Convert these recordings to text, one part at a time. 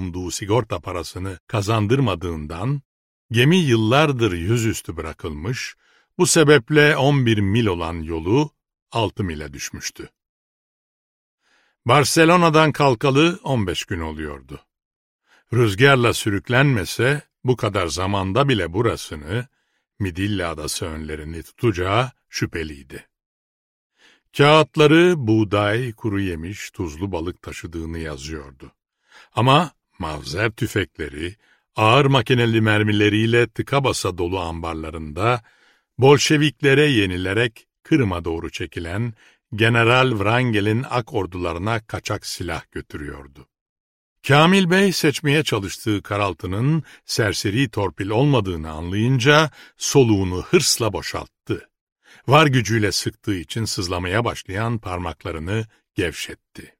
umduğu sigorta parasını kazandırmadığından, gemi yıllardır yüzüstü bırakılmış, bu sebeple 11 mil olan yolu 6 mile düşmüştü. Barcelona'dan kalkalı 15 gün oluyordu. Rüzgarla sürüklenmese bu kadar zamanda bile burasını, Midilli Adası önlerini tutacağı şüpheliydi. Kağıtları buğday, kuru yemiş, tuzlu balık taşıdığını yazıyordu. Ama mavzer tüfekleri, ağır makineli mermileriyle tıka basa dolu ambarlarında, Bolşeviklere yenilerek Kırım'a doğru çekilen General Wrangel'in ak ordularına kaçak silah götürüyordu. Kamil Bey seçmeye çalıştığı karaltının serseri torpil olmadığını anlayınca soluğunu hırsla boşalttı. Var gücüyle sıktığı için sızlamaya başlayan parmaklarını gevşetti.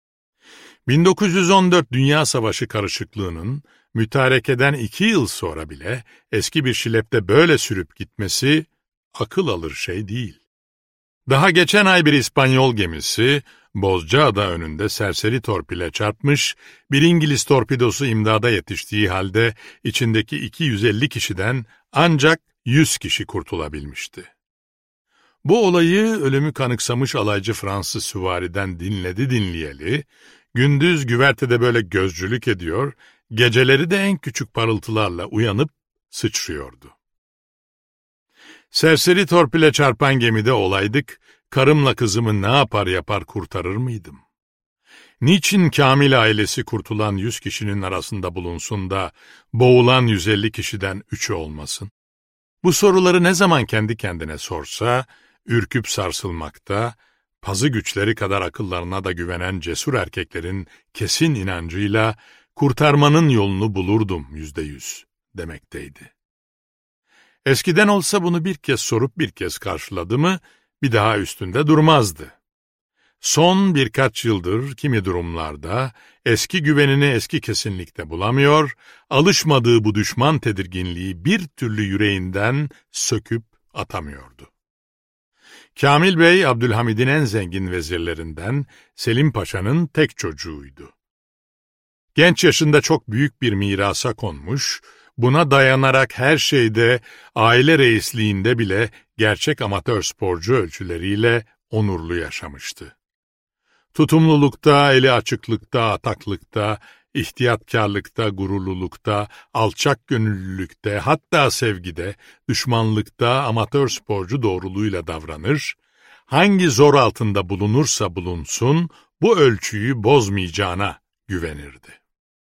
1914 Dünya Savaşı karışıklığının mütarekeden 2 yıl sonra bile eski bir şilepte böyle sürüp gitmesi akıl alır şey değil. Daha geçen ay bir İspanyol gemisi Bozcaada önünde serseri torpile çarpmış, bir İngiliz torpidosu imdada yetiştiği halde içindeki 250 kişiden ancak 100 kişi kurtulabilmişti. Bu olayı ölümü kanıksamış alaycı Fransız süvariden dinledi dinleyeli, gündüz güvertede böyle gözcülük ediyor, geceleri de en küçük parıltılarla uyanıp sıçrıyordu. Serseri torpile çarpan gemide olaydık, karımla kızımı ne yapar yapar kurtarır mıydım? Niçin Kamil ailesi kurtulan 100 kişinin arasında bulunsun da boğulan 150 kişiden 3'ü olmasın? Bu soruları ne zaman kendi kendine sorsa, ürküp sarsılmakta, pazı güçleri kadar akıllarına da güvenen cesur erkeklerin kesin inancıyla kurtarmanın yolunu bulurdum %100 demekteydi. Eskiden olsa bunu bir kez sorup bir kez karşıladı mı, bir daha üstünde durmazdı. Son birkaç yıldır kimi durumlarda eski güvenini eski kesinlikte bulamıyor, alışmadığı bu düşman tedirginliği bir türlü yüreğinden söküp atamıyordu. Kamil Bey, Abdülhamid'in en zengin vezirlerinden Selim Paşa'nın tek çocuğuydu. Genç yaşında çok büyük bir mirasa konmuş, buna dayanarak her şeyde, aile reisliğinde bile gerçek amatör sporcu ölçüleriyle onurlu yaşamıştı. Tutumlulukta, eli açıklıkta, ataklıkta, ihtiyatkarlıkta, gururlulukta, alçak gönüllülükte, hatta sevgide, düşmanlıkta amatör sporcu doğruluğuyla davranır, hangi zor altında bulunursa bulunsun bu ölçüyü bozmayacağına güvenirdi.